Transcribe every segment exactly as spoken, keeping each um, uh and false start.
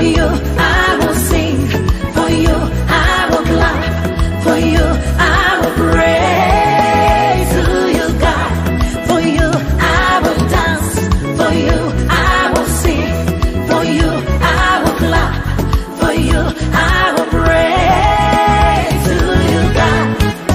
you I will sing, for you I will clap, for you I will praise to you, God. For you I will dance, for you I will sing, for you I will clap, for you I will praise to you, God.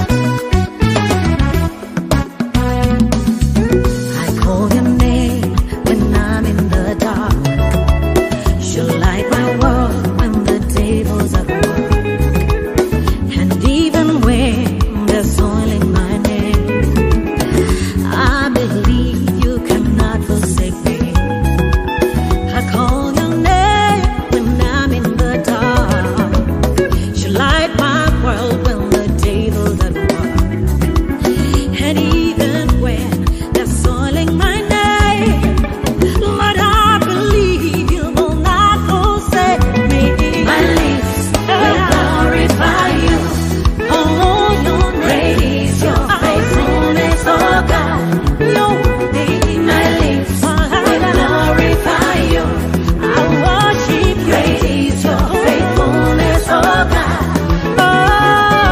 I call your name when I'm in the dark. You light my world when the devil's at work. And even when there's soil in my name, I believe you cannot forsake me. I call your name when I'm in the dark. You light my world when the devil's at work. And even when there's soil in my name, Lord, I believe you will not forsake me. My lips will glorify you. Oh, your great is your faithfulness, oh God. Your name, my lips will glorify you. I worship you. Great is your faithfulness, oh God. Oh,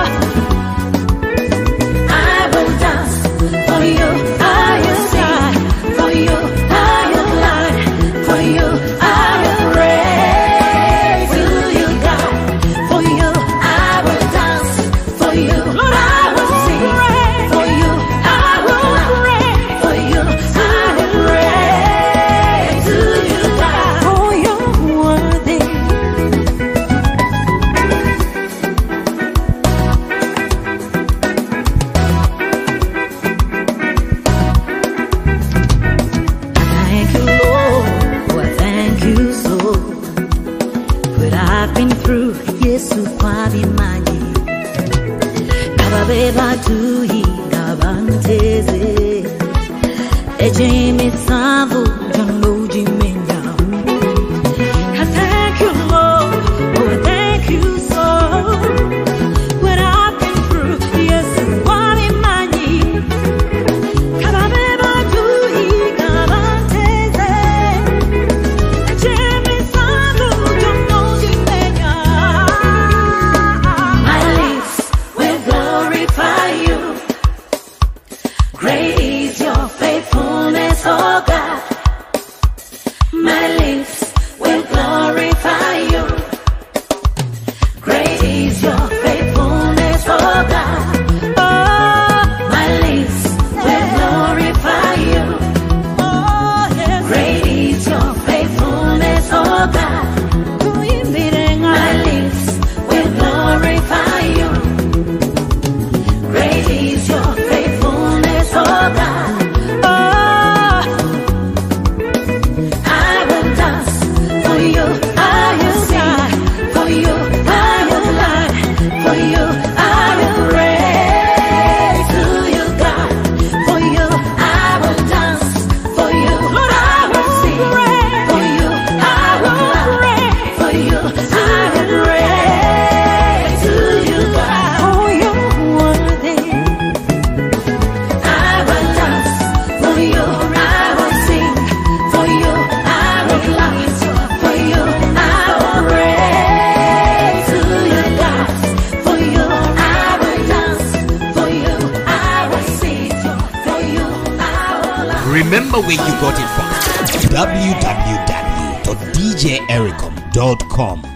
I will dance for you. I will sing for you. I will lie for you. I will praise to you, God. For you, I will dance. For you, I will sing. For you, I will lie. For you, I will praise to you, God. Oh, you're worthy. Thank you, Lord. Oh, I thank you so. What I've been through, Yesu kwabimanyi. Kababeba tuyi kabanteze. Ejimi savu jangoji menya. I thank you, Lord. Oh, I thank you so. What I've been through, Yesu kwabimanyi. Kababeba tuyi kabanteze. Ejimi savu jangoji menya. My lips will glorify you. Great is your faithfulness, oh God. My lips will glorify you. Great is your faithfulness, oh God. Oh, my lips will glorify you. Oh, yes. Great is your faithfulness, oh God. My lips will glorify you. Great is your faithfulness, oh God. Oh, I will dance for you. I will sing for you. I will lie for you. I will praise to you, God. For you, I will dance for you. I will sing for you. I will lie for you. I will praise to you, God. Oh, you're worthy. I will dance for you. I will sing for you. I will lie for you. I will praise to you, God. For you, I will dance for you. I will sing for you. I will lie. Remember where you got it from. w w w dot d j ericom dot com